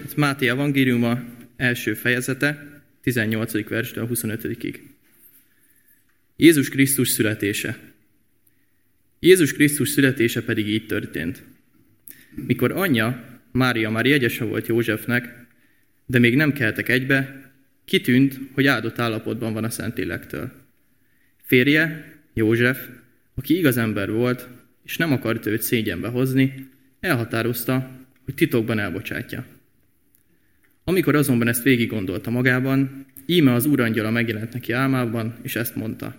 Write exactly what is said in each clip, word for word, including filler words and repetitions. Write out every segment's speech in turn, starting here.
Máté evangéliuma első fejezete, tizennyolcadik verstől a huszonötödikig. Jézus Krisztus születése. Jézus Krisztus születése pedig így történt. Mikor anyja, Mária már jegyese volt Józsefnek, de még nem keltek egybe, kitűnt, hogy áldott állapotban van a Szentlélektől. Férje, József, aki igaz ember volt, és nem akart őt szégyenbe hozni, elhatározta, hogy titokban elbocsátja. Amikor azonban ezt végig gondolta magában, íme az úrangyala megjelent neki álmában, és ezt mondta.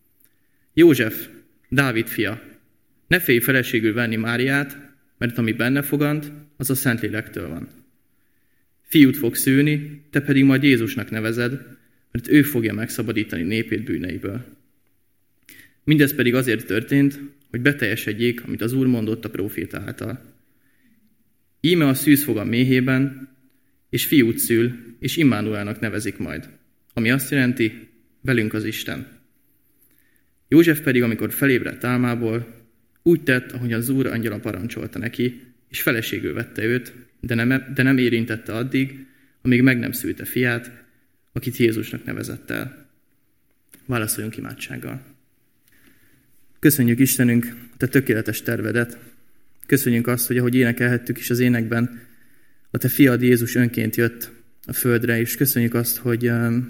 József, Dávid fia, ne félj feleségül venni Máriát, mert ami benne fogant, az a Szentlélektől van. Fiút fog szülni, te pedig majd Jézusnak nevezed, mert ő fogja megszabadítani népét bűneiből. Mindez pedig azért történt, hogy beteljesedjék, amit az Úr mondott a próféta által. Íme a szűz fog a méhében, és fiút szül, és Immanuelnak nevezik majd, ami azt jelenti, velünk az Isten. József pedig, amikor felébredt álmából, úgy tett, ahogy az Úr angyala parancsolta neki, és feleségül vette őt, de nem, de nem érintette addig, amíg meg nem szülte fiát, akit Jézusnak nevezett el. Válaszoljunk imádsággal. Köszönjük Istenünk a te tökéletes tervedet. Köszönjük azt, hogy ahogy énekelhettük is az énekben, a te fiad Jézus önként jött a földre, és köszönjük azt, hogy,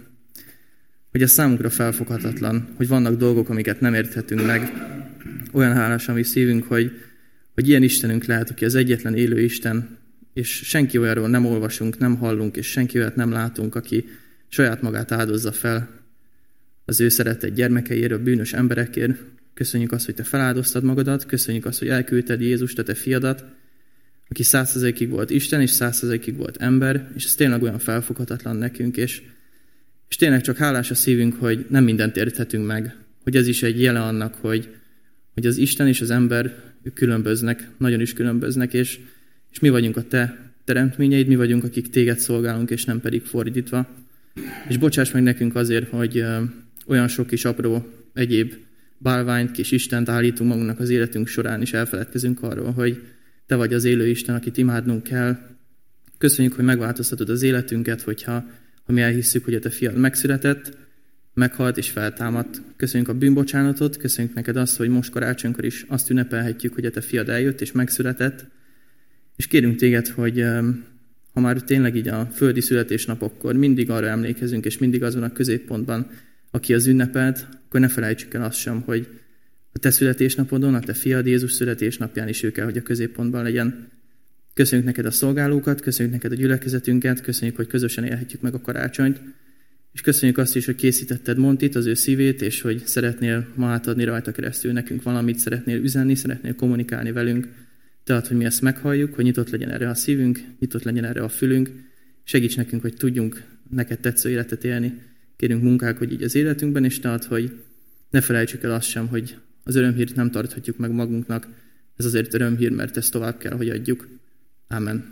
hogy ez számunkra felfoghatatlan, hogy vannak dolgok, amiket nem érthetünk meg. Olyan hálás a mi szívünk, hogy, hogy ilyen Istenünk lehet, aki az egyetlen élő Isten, és senki olyanról nem olvasunk, nem hallunk, és senki olyat nem látunk, aki saját magát áldozza fel az ő szeretett gyermekeiért, a bűnös emberekért. Köszönjük azt, hogy te feláldoztad magadat, köszönjük azt, hogy elküldted Jézust, a te fiadat, aki száz százalékig volt Isten, és száz százalékig volt ember, és ez tényleg olyan felfoghatatlan nekünk, és, és tényleg csak hálás a szívünk, hogy nem mindent érthetünk meg, hogy ez is egy jele annak, hogy, hogy az Isten és az ember ők különböznek, nagyon is különböznek, és, és mi vagyunk a te teremtményeid, mi vagyunk, akik téged szolgálunk, és nem pedig fordítva. És bocsáss meg nekünk azért, hogy ö, olyan sok kis apró egyéb bálványt, kis Istent állítunk magunknak az életünk során, és elfeledkezünk arról, hogy te vagy az élő Isten, akit imádnunk kell. Köszönjük, hogy megváltoztatod az életünket, hogyha ha mi elhisszük, hogy a te fiad megszületett, meghalt és feltámadt. Köszönjük a bűnbocsánatot, köszönjük neked azt, hogy most karácsonykor is azt ünnepelhetjük, hogy a te fiad eljött és megszületett. És kérünk téged, hogy ha már tényleg így a földi születésnapokkor mindig arra emlékezünk, és mindig azon a középpontban, aki az ünnepelt, akkor ne felejtsük el azt sem, hogy a te születésnapodon, a te fiad Jézus születésnapján is ő kell, hogy a középpontban legyen. Köszönjük neked a szolgálókat, köszönjük neked a gyülekezetünket, köszönjük, hogy közösen élhetjük meg a karácsonyt, és köszönjük azt is, hogy készítetted Montit, az ő szívét, és hogy szeretnél ma átadni rajta keresztül nekünk valamit, szeretnél üzenni, szeretnél kommunikálni velünk. Tehát, hogy mi ezt meghalljuk, hogy nyitott legyen erre a szívünk, nyitott legyen erre a fülünk. Segíts nekünk, hogy tudjunk neked tetsző életet élni. Kérünk munkálkodj így az életünkben, és tehát, hogy ne felejtsük el azt sem, hogy az örömhírt nem tarthatjuk meg magunknak. Ez azért örömhír, mert ezt tovább kell, hogy adjuk. Ámen.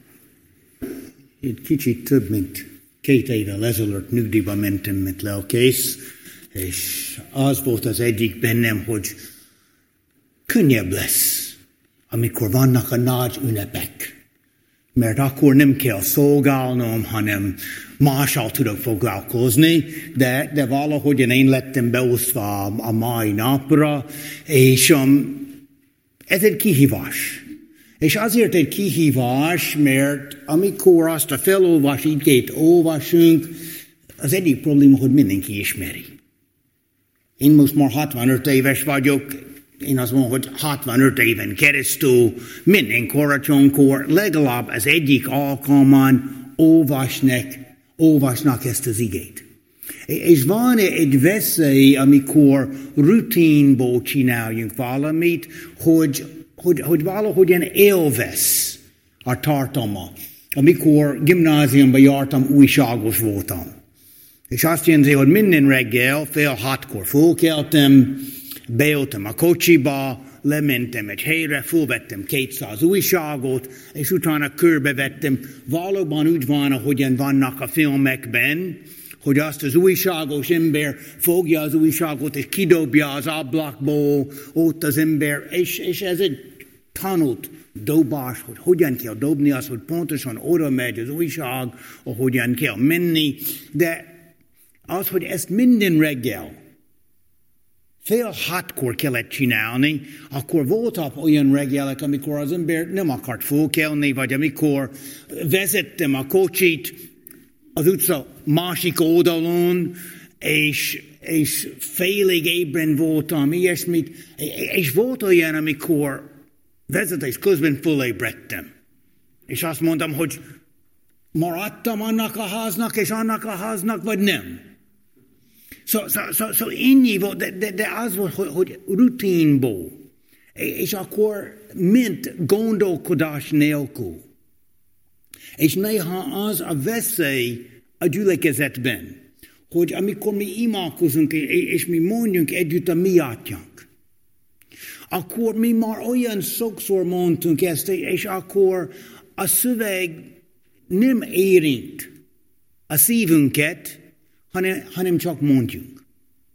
Egy kicsit több, mint két évvel ezelőtt nyugdíjba mentem, mint lelkész, és az volt az egyik bennem, hogy könnyebb lesz, amikor vannak a nagy ünnepek. Mert akkor nem kell szolgálnom, hanem mással tudok foglalkozni, de, de valahogy én lettem beosztva a, a mai napra, és um, ez egy kihívás. És azért egy kihívás, mert amikor azt a felolvas igét olvasunk, az egyik probléma, hogy mindenki ismeri. Én most már hatvanöt éves vagyok, én azt mondom, hogy hatvanöt éven keresztül minden karácsonykor legalább az egyik alkalman olvasnak, olvasnak ezt az igét. És van egy veszély, amikor rutinból csináljunk valamit, hogy, hogy, hogy valahogyan élvesz a tartalma. Amikor gimnáziumban jártam, újságos voltam. És azt jelenti, hogy minden reggel fél hatkor fölkeltem, beültem a kocsiba, lementem egy helyre, fölvettem kétszáz újságot, és utána körbevettem. Valóban úgy van, ahogyan vannak a filmekben, hogy azt az újságos ember fogja az újságot, és kidobja az ablakból, ott az ember, és, és ez egy tanult dobás, hogy hogyan kell dobni azt, hogy pontosan oda megy az újság, ahogyan kell menni, de az, hogy ezt minden reggel fél hatkor kellett csinálni, akkor voltak olyan reggelek, amikor az ember nem akart fölkelni, vagy amikor vezettem a kocsit az utca másik oldalon, és, és félig ébren voltam, ilyesmit, és volt olyan, amikor vezetés közben fölébredtem. És azt mondtam, hogy maradtam annak a háznak, és annak a háznak, vagy nem. Szóval so, so, so, ennyi volt, de, de, de az volt, hogy, hogy rutinból. És akkor ment gondolkodás nélkül. És néha az a veszély a gyülekezetben, hogy amikor mi imádkozunk, és mi mondjunk együtt a mi atyánk, akkor mi már olyan sokszor mondtunk ezt, és akkor a szöveg nem érint a szívünket, hanem, hanem csak mondjunk.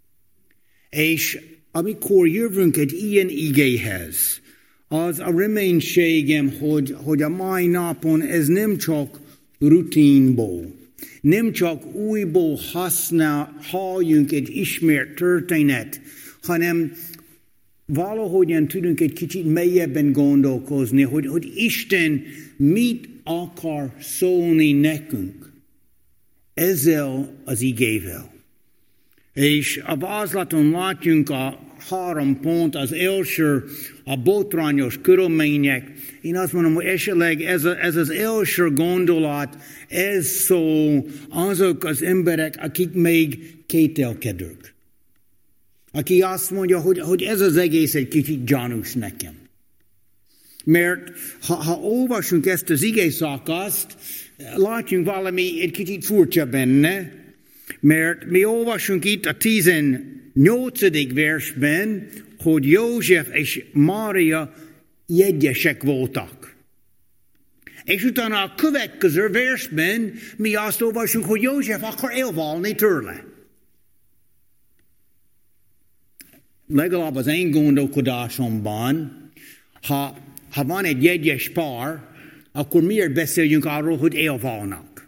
És amikor jövünk egy ilyen igéhez, az a reménységem, hogy, hogy a mai napon ez nem csak rutinból, nem csak újból használ, halljunk egy ismert történet, hanem valahogyan tudunk egy kicsit mélyebben gondolkozni, hogy, hogy Isten mit akar szólni nekünk ezzel az igével. És a vázlaton látjunk a három pont, az első a botrányos körülmények. Én azt mondom, hogy esetleg ez, a, ez az első gondolat, ez szól azok az emberek, akik még kételkedők. Aki azt mondja, hogy, hogy ez az egész egy kicsit gyanús nekem. Mert ha, ha olvasunk ezt az ige szakaszt, látjunk valami egy kicsit furcsa benne, mert mi olvasunk itt a tizennyolcadik versben, hogy József és Mária jegyesek voltak. És utána a következő versben mi azt olvasunk, hogy József akar elválni tőle. Legalább az én gondolkodásomban, ha, ha van egy jegyes pár, akkor miért beszéljünk arról, hogy elválnak?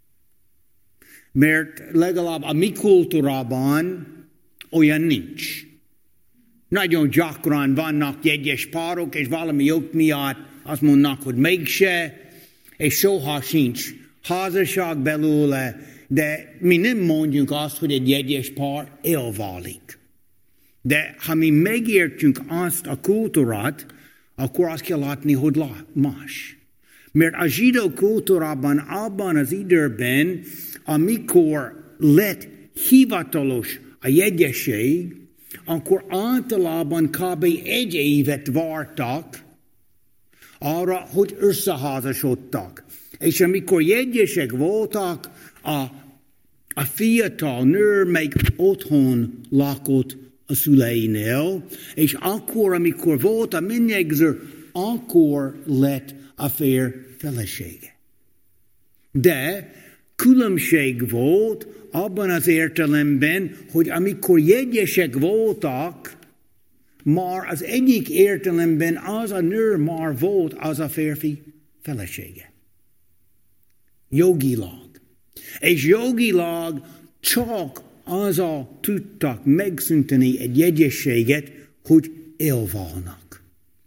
Mert legalább a mi kultúrában olyan nincs. Nagyon gyakran vannak jegyes párok, és valami ok miatt azt mondnak, hogy mégse, és soha sincs házasság belőle, de mi nem mondjuk azt, hogy egy jegyes pár elválik. De ha mi megértjük azt a kultúrát, akkor azt kell látni, hogy más. Mert a zsidó kultúrában abban az időben, amikor lett hivatalos a jegyesség, akkor általában kb. Egy évet vártak arra, hogy összeházasodtak. És amikor jegyesek voltak, a, a fiatal nő még otthon lakott a szüleinél, és akkor, amikor volt a menyegző, akkor lett a férj felesége. De különbség volt abban az értelemben, hogy amikor jegyesek voltak, már az egyik értelemben az a nő már volt az a férfi felesége. Jogilag. És jogilag csak azzal tudtak megszünteni egy jegyességet, hogy elválnak.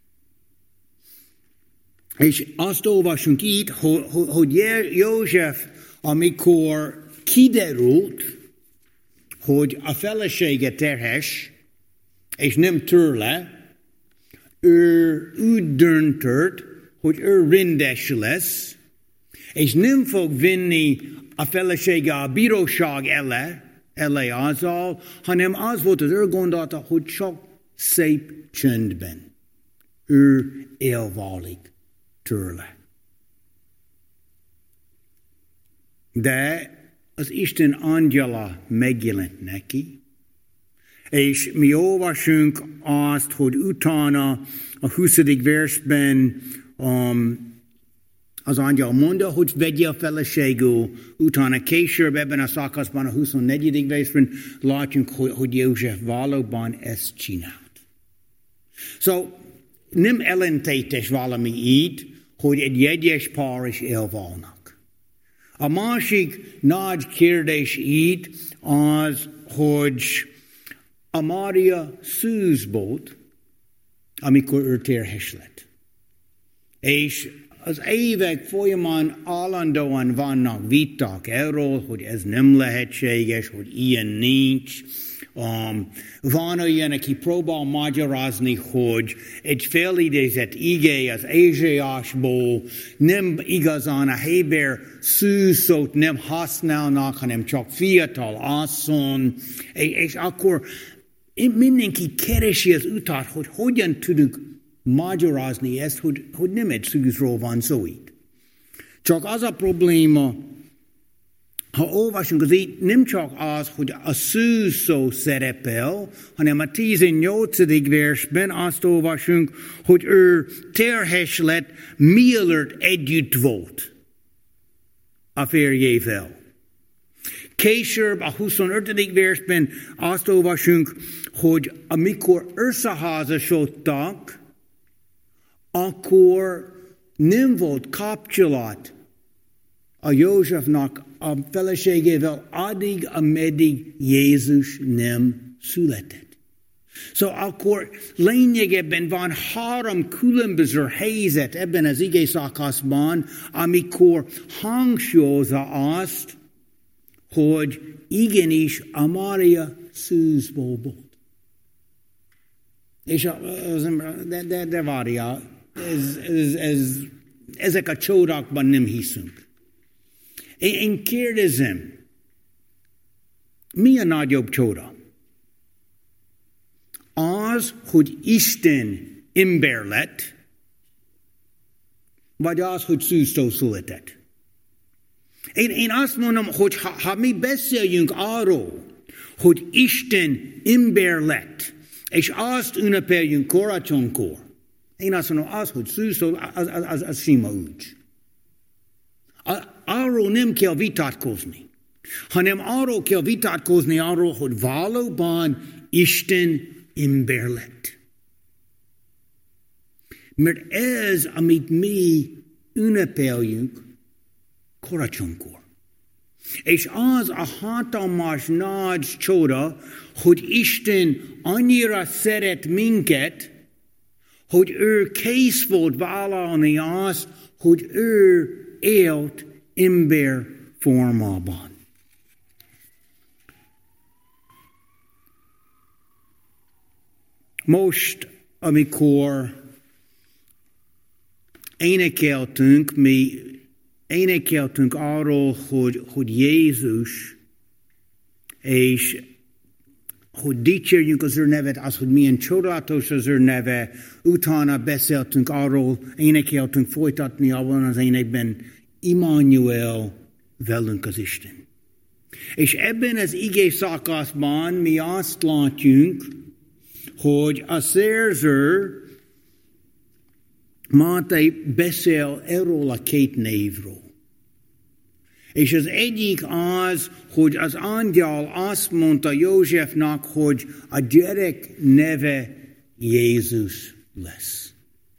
És azt olvasunk itt, hogy József, amikor kiderült, hogy a felesége terhes, és nem tőle, ő úgy döntött, hogy ő rendes lesz, és nem fog vinni a felesége a bíróság elé, elé azzal, hanem az volt az ő gondolata, hogy csak szép csöndben ő elválik tőle. De az Isten angyala megjelent neki, és mi olvasunk azt, hogy utána a huszadik versben um, az angyal mondja, hogy vegye a feleségül, utána később ebben a szakaszban, a huszonnegyedik versben látjuk, hogy, hogy József valóban ezt csinált. Szóval nem ellentétes valami így, hogy egy jegyes pár is elválnak. A másik nagy kérdés így az, hogy a Mária szűz volt, amikor ő terhes lett. És az évek folyamán állandóan vannak viták erről, hogy ez nem lehetséges, hogy ilyen nincs. Um, van olyan, aki próbál magyarázni, hogy egy felidézett igé az Ézsaiásból nem igazán a héber szűzszót nem használnak, hanem csak fiatal asszony, és, és akkor mindenki keresi az utat, hogy hogyan tudunk magyarázni ezt, hogy, hogy nem egy szűzről van szó itt. Csak az a probléma, ha olvasunk, az így nem csak az, hogy a szűz szó szerepel, hanem a tizennyolcadik versben azt olvasunk, hogy ő terhes lett, mielőtt együtt volt a férjével. Később a huszonötödik versben azt olvasunk, hogy amikor összeházasodtak, akkor nem volt kapcsolat a Józsefnak a feleségével addig, ameddig Jézus nem született. Szóval akkor lényegében van három különböző helyzet ebben az ige szakaszban, amikor hangsúlyozza azt, hogy igenis a Mária szűzból volt. És a, de, de, de várja, ez, ez, ez, ezek a csodákban nem hiszünk. Én, én kérdezem, mi a nagyobb csoda? Az, hogy Isten ember lett, vagy az, hogy szűztől született? Én, én azt mondom, hogy ha, ha mi beszéljünk arról, hogy Isten ember lett, és azt ünnepeljünk karácsonykor, én azt mondom, az, hogy szűztől, az, az, az, az sima úgy. Arról nem kell vitatkozni, hanem arról kell vitatkozni arról, hogy valóban Isten ember lett. Mert ez, amit mi ünnepeljünk karácsonykor. És az a hatalmas nagy csoda, hogy Isten annyira szeret minket, hogy ő kész volt vállalni azt, hogy ő élt ember formában. Most, amikor énekeltünk, mi énekeltünk arról, hogy, hogy Jézus, és hogy dicsérjünk az ő nevet, az, hogy milyen csodálatos az ő neve, utána beszéltünk arról, énekeltünk folytatni abban az énekben, Immanuel, velünk az Isten. És ebben az ige szakaszban mi azt látjuk, hogy a szerző Máté beszél erről a két névről. És az egyik az, hogy az angyal azt mondta Józsefnak, hogy a gyerek neve Jézus lesz.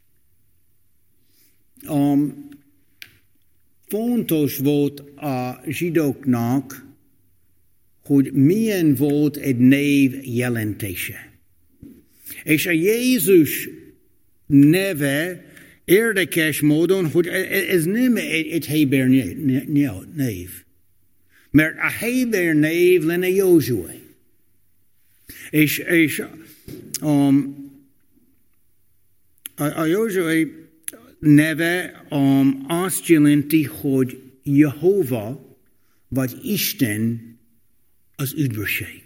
Um, fontos volt a zsidóknak, hogy milyen volt egy név jelentése. És a Jézus neve érdekes módon, hogy ez nem egy, egy héber név. Mert a héber név lenne Józsué. És, és um, a, a Józsué neve um, azt jelenti, hogy Jehova, vagy Isten az üdvösség.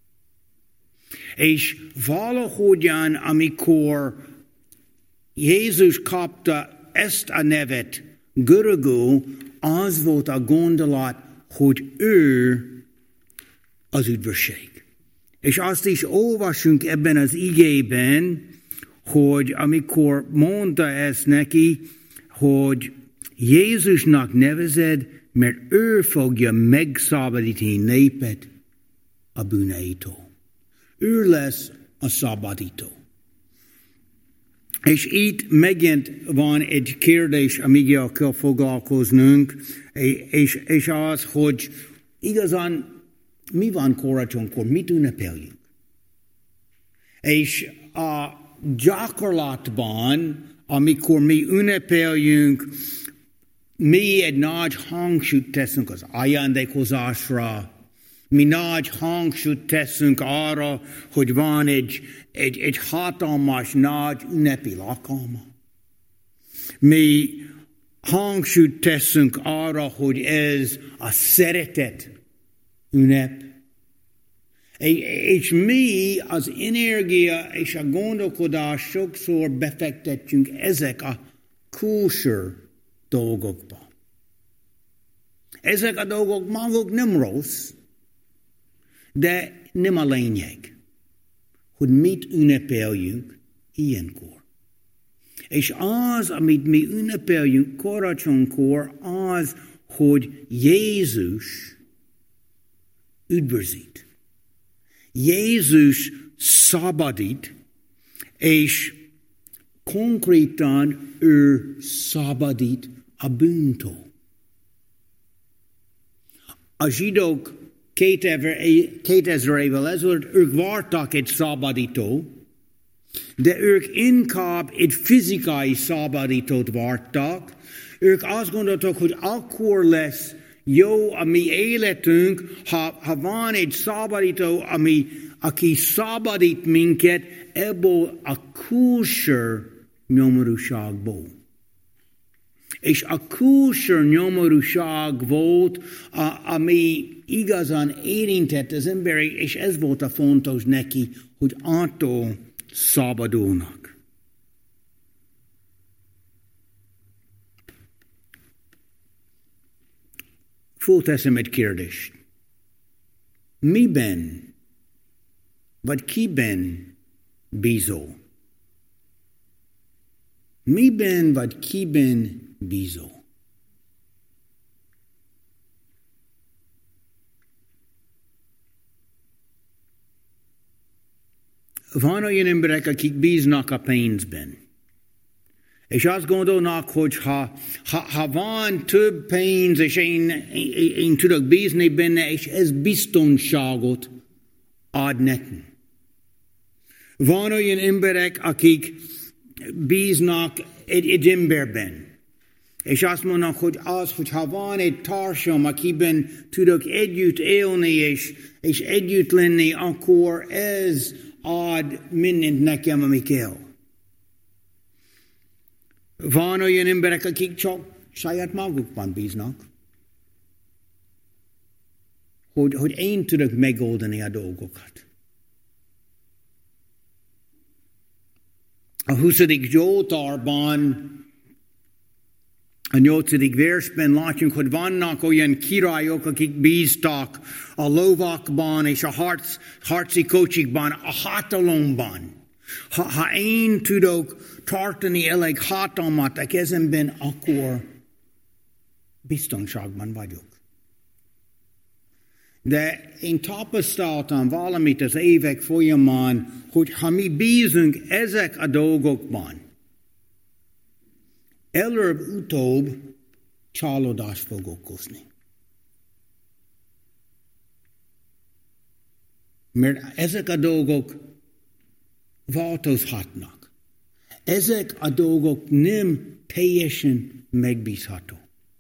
És valahogyan, amikor Jézus kapta ezt a nevet görögül, az volt a gondolat, hogy ő az üdvösség. És azt is olvasunk ebben az igében, hogy amikor mondta ezt neki, hogy Jézusnak nevezed, mert ő fogja megszabadítani népet a bűneitől. Ő lesz a szabadító. És itt megint van egy kérdés, amivel kell foglalkoznunk, és, és az, hogy igazán mi van karácsonykor, mit ünnepeljünk. És a gyakorlatban, amikor mi ünnepeljünk, mi egy nagy hangsúlyt teszünk az ajándékozásra, mi nagy hangsúlyt teszünk arra, hogy van egy, egy, egy hatalmas, nagy ünnepi alkalma. Mi hangsúlyt teszünk arra, hogy ez a szeretet ünnep. És mi az energia és a gondolkodás sokszor befektetjünk ezek a kosher dolgokba. Ezek a dolgok maguk nem rossz, de nem a lényeg, hogy mit ünnepeljünk ilyenkor. És az, amit mi ünnepeljünk karácsonykor, az, hogy Jézus üdvözít. Jézus szabadít, és konkrétan ő szabadít a bűntől. A zsidók kétezer évvel ezelőtt ők vártak egy szabadító, de ők inkább egy fizikai szabadítót vártak. Ők azt gondoltak, hogy akkor lesz jó a mi életünk, ha, ha van egy szabadító, ami, aki szabadít minket ebből a kosher nyomorúságból. És a kosher nyomorúság volt, a, ami igazán érintett az emberi, és ez volt a fontos neki, hogy attól szabadulnak. Fölteszem egy kérdést. Miben, vagy kiben bízol? Miben, vagy kiben bízol? Van olyan emberek, akik bíznak a pénzben. És azt gondolnak, hogy ha, ha, ha van több pénz, és én, én, én tudok bízni benne, és ez biztonságot ad nekem. Van olyan emberek, akik bíznak egy, egy emberben. És azt mondnak, hogy az, hogyha van egy társam, akiben tudok együtt élni, és, és együtt lenni, akkor ez ad mindent nekem, ami kell. Van olyan emberek, akik csak saját magukban bíznak, hogy, hogy én tudok megoldani a dolgokat. A huszadik Zsoltárban, a nyolcadik versben látjuk, hogy vannak olyan királyok, akik bíztak a lovakban és a harc, harci kocsikban, a hatalomban. Ha, ha én tudok tartani elég hatalmat a kezemben, akkor biztonságban vagyok. De én tapasztaltam valamit az évek folyamán, hogy ha mi bízunk ezek a dolgokban, előbb-utóbb csalódást fog okozni. Mert ezek a dolgok változhatnak. Ezek a dolgok nem teljesen megbízható.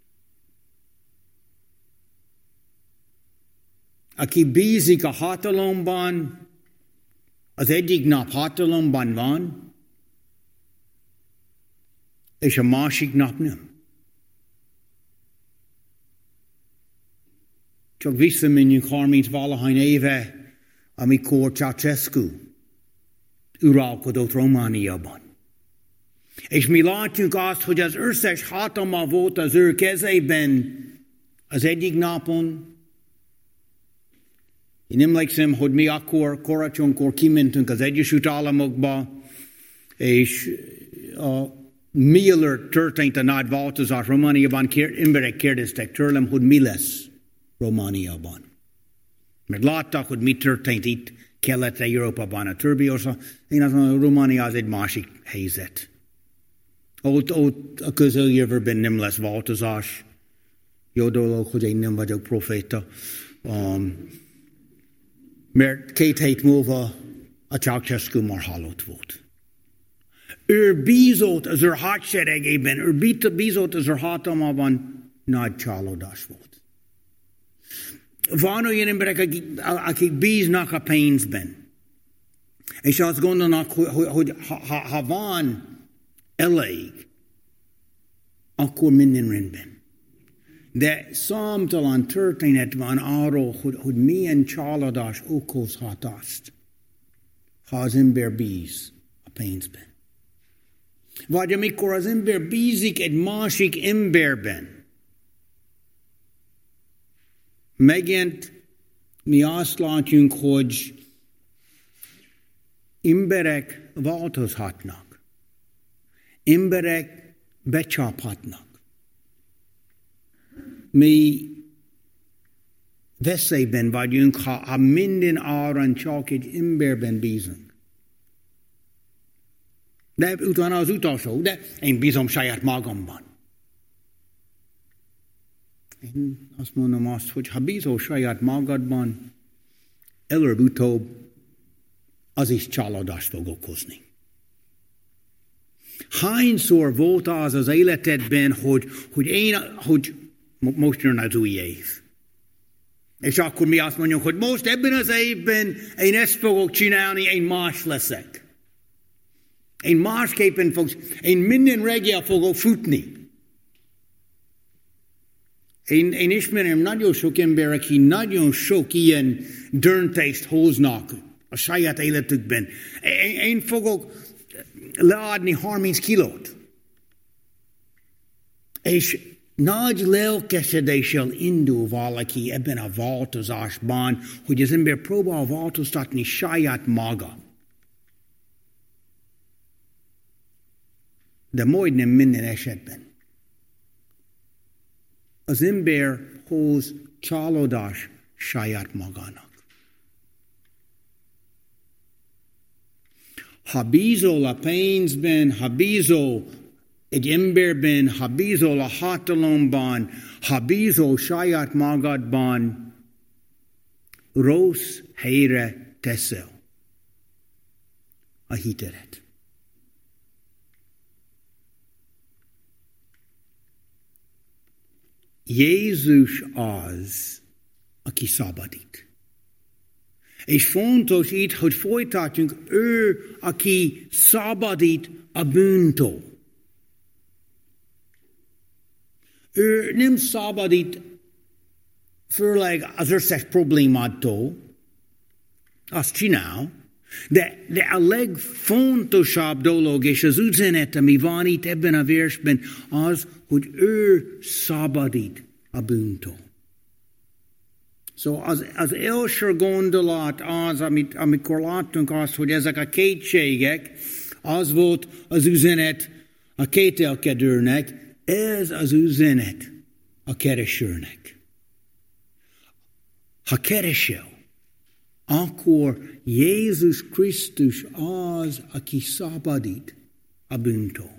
Aki bízik a hatalomban, az egyik nap hatalomban van, és a másik nap nem. Csak visszamegyünk harminc-valahány éve, amikor Ceausescu uralkodott Romániában. És mi látjuk azt, hogy az összes hatalma volt az ő kezében az egyik napon. Én emlékszem, hogy mi akkor karácsonykor kimentünk az Egyesült Államokba, és a, mielőtt történt a nagy változás Romániában, kér, emberek kérdeztek tőlem, hogy mi lesz Romániában. Mert látták, hogy mi történt itt Kelet-Európában, a többi ország. Én azt mondom, hogy Románia az egy másik helyzet. Ott, ott a közeljövőben nem lesz változás. Jó dolog, hogy én nem vagyok proféta. Um, mert két hét múlva a Ceausescu már halott volt. Ő bízott az ő hadseregében, ő bízott az ő hatalmában, nagy csalódás volt. Van olyan emberek, akik, akik bíznak a pénzben, és azt gondolnak, hogy, hogy, hogy ha, ha van elég, akkor minden rendben. De számtalan történet van arról, hogy, hogy milyen csalódás okozhat azt, ha az ember bíz a pénzben. Vagy amikor az ember bízik egy másik emberben. Megint mi azt látjuk, hogy emberek változhatnak. Emberek becsaphatnak. Mi veszélyben vagyunk, ha, ha minden áron csak egy emberben bízunk. De utána az utolsó, de én bízom saját magamban. Én azt mondom azt, hogy ha bízol saját magadban, előbb-utóbb az is csalódást fog okozni. Hányszor volt az az életedben, hogy, hogy én, hogy most jön az új év. És akkor mi azt mondjuk, hogy most ebben az évben én ezt fogok csinálni, én más leszek. Én másképpen fogok, én minden reggel fogok futni. Én, én ismerem nagyon sok ember, aki nagyon sok ilyen döntést hoznak a saját életükben. Én, én fogok leadni harminc kilót. És nagy lelkesedéssel indul valaki ebben a változásban, hogy az ember próbál változtatni saját maga. De majdnem minden esetben az ember hoz csalódás saját magának. Ha bízol a pénzben, ha bízol egy emberben, ha bízol a hatalomban, ha bízol saját magadban, rossz helyre teszel a hitedet. Jézus az, aki szabadít. És fontos itt, hogy folytatjunk, ő, aki szabadít a bűntől. Ő nem szabadít főleg az összes problémától, azt csinál, de, de a legfontosabb dolog, és az üzenet, ami van itt ebben a versben, az, hogy ő szabadít a bűntől. Szóval az, az első gondolat az, amit, amikor láttunk azt, hogy ezek a kétségek, az volt az üzenet a kételkedőnek, ez az üzenet a keresőnek. Ha keresel, akkor Jézus Krisztus az, aki szabadít a bűntől.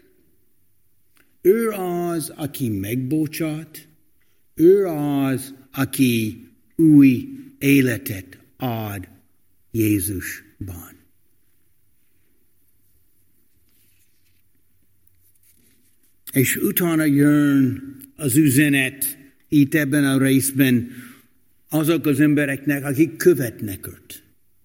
Ő az, aki megbocsát, ő az, aki új életet ad Jézusban. És utána jön az üzenet itt ebben a részben azok az embereknek, akik követnek őt.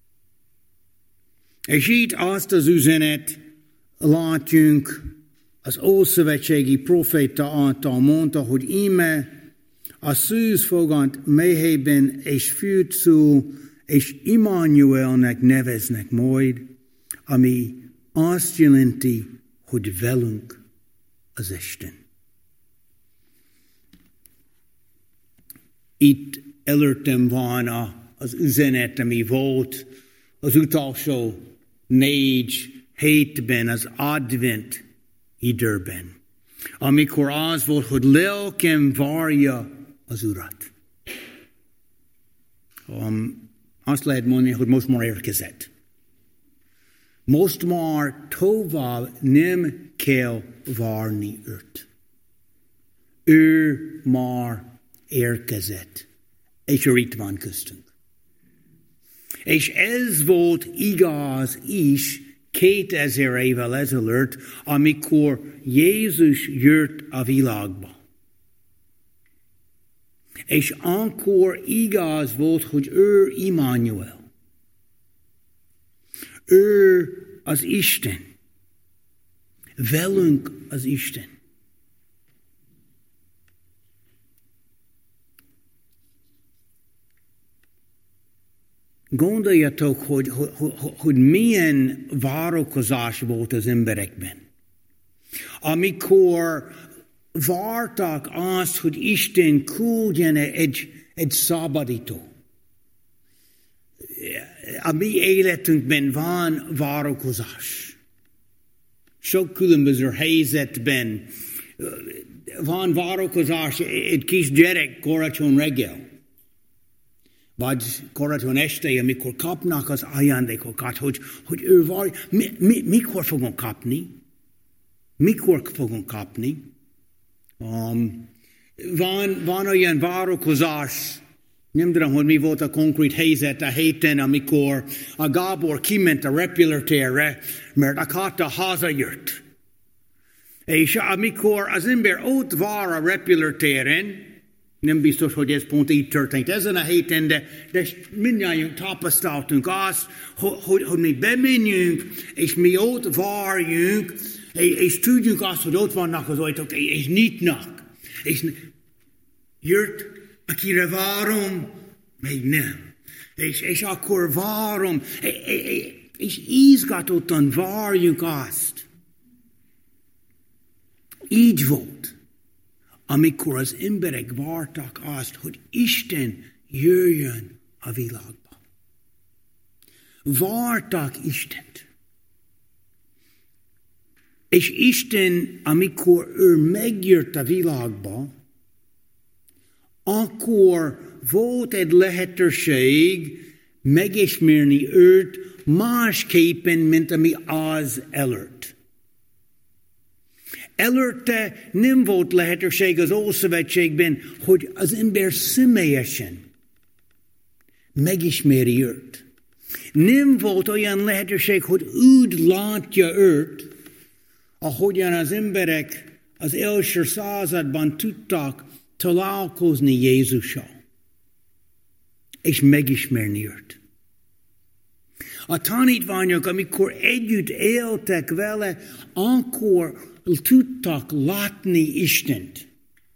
És itt azt az üzenet látjunk, az ószövetségi proféta által mondta, hogy íme a szűzfogant méhében és fűt szül, és Immanuelnek neveznek majd, ami azt jelenti, hogy velünk az Isten. Itt előttem van az üzenet, ami volt az utolsó négy hétben, az advent időben, amikor az volt, hogy lelkem várja az Urat. Um, azt lehet mondani, hogy most már érkezett. Most már tovább nem kell várni őt. Ő már érkezett, és ő itt van köztünk. És ez volt igaz is kétezer évvel ezelőtt, amikor Jézus jött a világba. És akkor igaz volt, hogy ő Immanuel. Ő az Isten. Velünk az Isten. Gondoljatok, hogy, hogy, hogy milyen várakozás volt az emberekben. Amikor vártak azt, hogy Isten küldjen egy, egy szabadító. A mi életünkben van várakozás. Sok különböző helyzetben van várakozás egy kis gyerek karácsony reggel. Vagy karácsony este, amikor kapnak az ajándékokat, hogy, hogy ő vár, mi, mi, mikor fogunk kapni? Mikor fogunk kapni? Um, van, van olyan várakozás, nem tudom, hogy mi volt a konkrét helyzet a héten, amikor a Gábor kiment a repülőtérre, mert akarta hazajött. És amikor az ember ott vár a repülőtéren, nem biztos, hogy ez pont így történt ezen a héten, de, de mindjárt tapasztaltunk azt, hogy, hogy, hogy mi bemenjünk, és mi ott várjunk, és, és tudjuk azt, hogy ott vannak az ajtók, és nyitnak. És jött, akire várom, még nem. És, és akkor várom, és izgatottan várjuk azt. Így volt. Amikor az emberek vártak azt, hogy Isten jöjjön a világba. Vártak Istent. És Isten, amikor ő megjött a világba, akkor volt egy lehetőség megismerni őt másképpen, mint ami az előtt. Előtte nem volt lehetőség az Ószövetségben, hogy az ember személyesen megismeri őt. Nem volt olyan lehetőség, hogy úgy látja őt, ahogyan az emberek az első században tudtak találkozni Jézussal, és megismerni őt. A tanítványok, amikor együtt éltek vele, akkor tudtak látni Istent.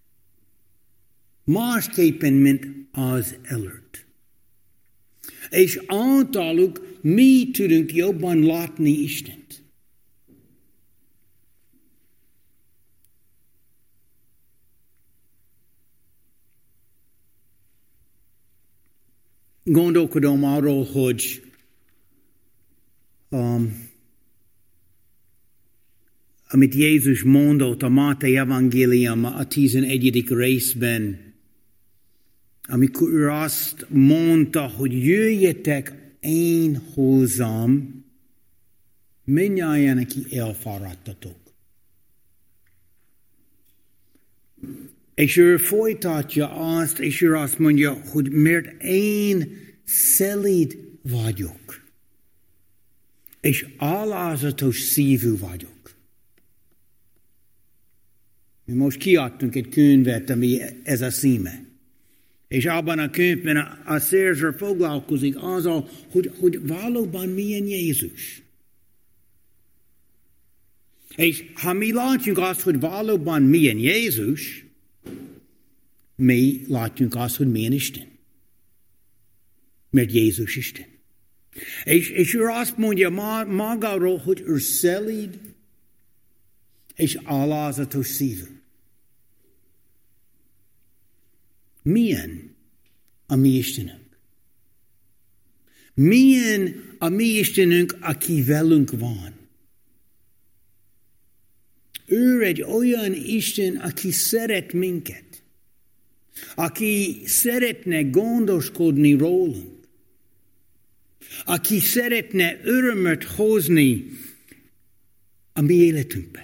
Másképpen, mint az előtt. És általuk mi tudunk jobban látni Istent. Gondolkodom arról, hogy um, amit Jézus mondott a Máté evangélium a tizenegyedik részben, amikor ő azt mondta, hogy jöjjetek én hozzám, mindnyájan, aki elfáradtatok. És ő folytatja azt, és ő azt mondja, hogy mert én szelíd vagyok, és alázatos szívű vagyok. Mi most kiadtunk egy könyvet, ami ez a címe. És abban a könyvben a, a szerző foglalkozik azzal, hogy, hogy valóban milyen Jézus. És ha mi látjuk azt, hogy valóban milyen Jézus, mi látjuk azt, hogy milyen Isten. Mert Jézus Isten. És, és ő azt mondja magáról, hogy ő szelíd és alázatos szívű. Milyen a mi Istenünk? Milyen a mi Istenünk, aki velünk van? Ő egy olyan Isten, aki szeret minket. Aki szeretne gondoskodni rólunk. aki szeretne örömöt hozni a mi életünkbe.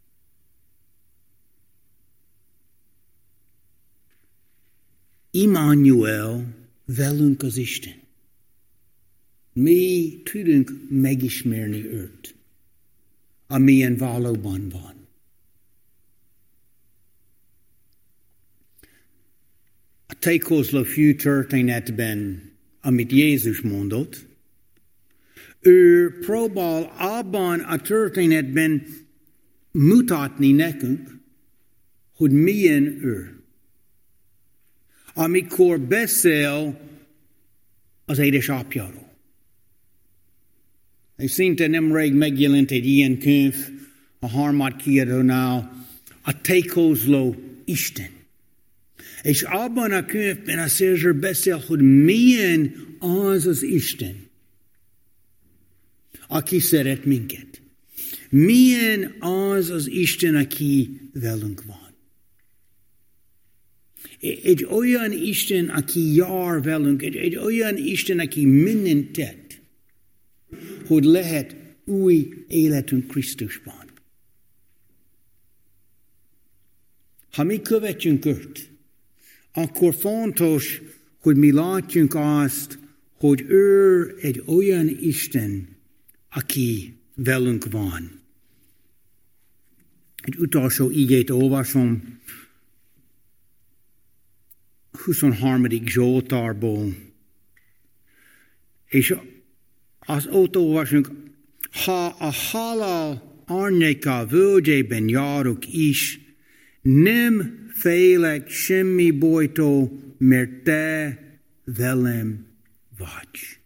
Immanuel, velünk az Isten. Mi tudunk megismerni őt, amilyen valóban van. A tékozló fiú történetben, amit Jézus mondott, ő próbál abban a történetben mutatni nekünk, hogy milyen ő. Amikor beszél az édesapjáról. És szinte nemrég megjelent egy ilyen könyv a harmad kiadónál, a tékozló Isten. És abban a könyvben a szerző beszél, hogy milyen az az Isten, aki szeret minket. Milyen az az Isten, aki velünk van. Egy olyan Isten, aki jár velünk, egy, egy olyan Isten, aki mindent tett, hogy lehet új életünk Krisztusban. Ha mi követjünk őt, akkor fontos, hogy mi látjunk azt, hogy ő egy olyan Isten, aki velünk van. Egy utolsó igét olvasom, huszonharmadik Zsoltárból, és az ott olvasunk, ha a halál árnyéka völgyében járok is, nem félek semmi bajtól, mert te velem vagy.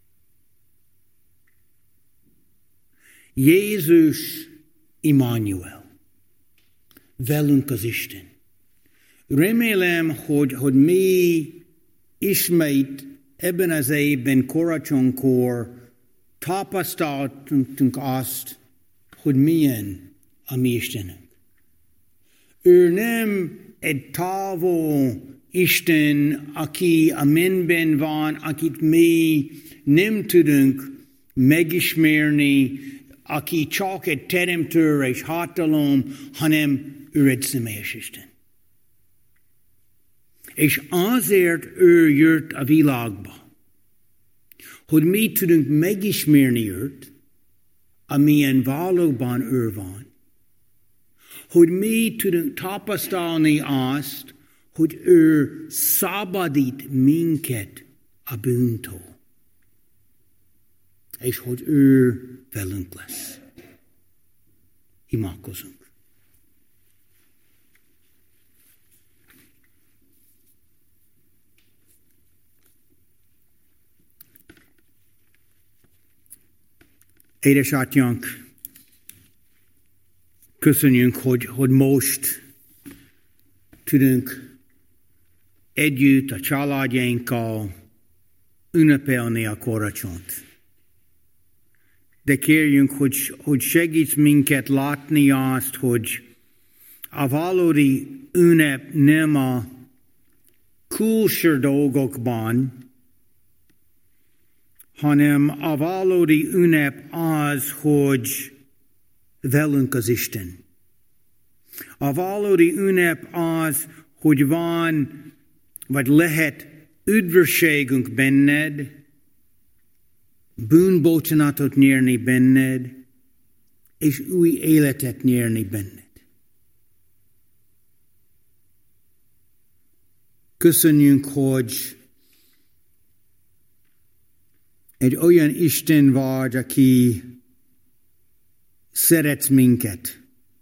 Jézus Immanuel, velünk az Isten. Remélem, hogy, hogy mi ismét ebben az évben karácsonykor tapasztaltunk azt, hogy milyen a mi Istenünk. Ő nem egy távol Isten, aki a mennyben van, akit mi nem tudunk megismerni, aki csak egy teremtő és hatalom, hanem ő egy személyes Isten. És azért ő jött a világba, hogy mi tudunk megismerni őt, amilyen valóban ő van. Hogy mi tudunk tapasztalni azt, hogy ő szabadít minket a bűntől. És hogy ő velünk lesz. Imádkozunk. Édesatyánk, köszönjük, hogy, hogy most tudunk együtt a családjainkkal ünnepelni a karácsonyt. De kérjünk, hogy, hogy segíts minket látni azt, hogy a valódi ünnep nem a külső dolgokban, hanem a valódi ünnep az, hogy velünk az Isten. A valódi ünnep az, hogy van, vagy lehet üdvösségünk benned, bűnbocsánatot nyerni benned, és új életet nyerni benned. Köszönjük, hogy egy olyan Isten vagy, aki szeret minket.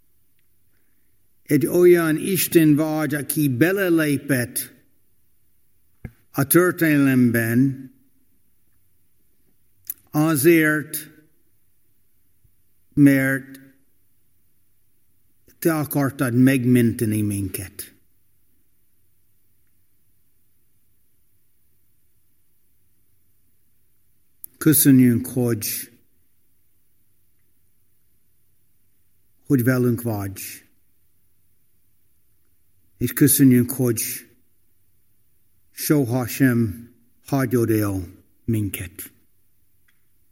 Egy olyan Isten vagy, aki belelépett a történelemben, azért, mert te akartad megmenteni minket. Köszönjük, hogy, hogy velünk vagy. És köszönjük, hogy soha sem hagyod el minket.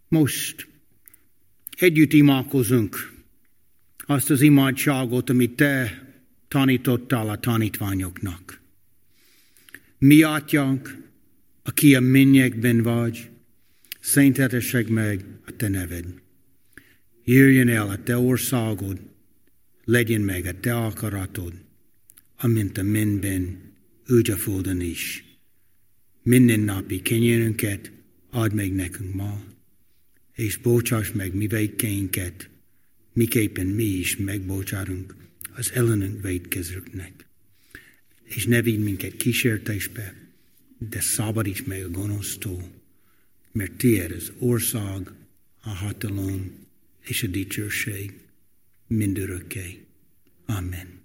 Most együtt imádkozunk azt az imádságot, amit te tanítottál a tanítványoknak. Mi atyánk, aki a mennyekben vagy, szenteltessék meg a te neved. Jöjjön el a te országod, legyen meg a te akaratod, amint a mennyben, úgy a földön is. Minden napi kenyerünket add meg nekünk ma, és bocsáss meg mi vétkeinket, miképpen mi is megbocsátunk az ellenünk vétkezőknek. És ne vigy minket kísértésbe, de szabadíts meg a gonosztól, mert tiéd az ország, a hatalom és a dicsőség mindörökké. Amen.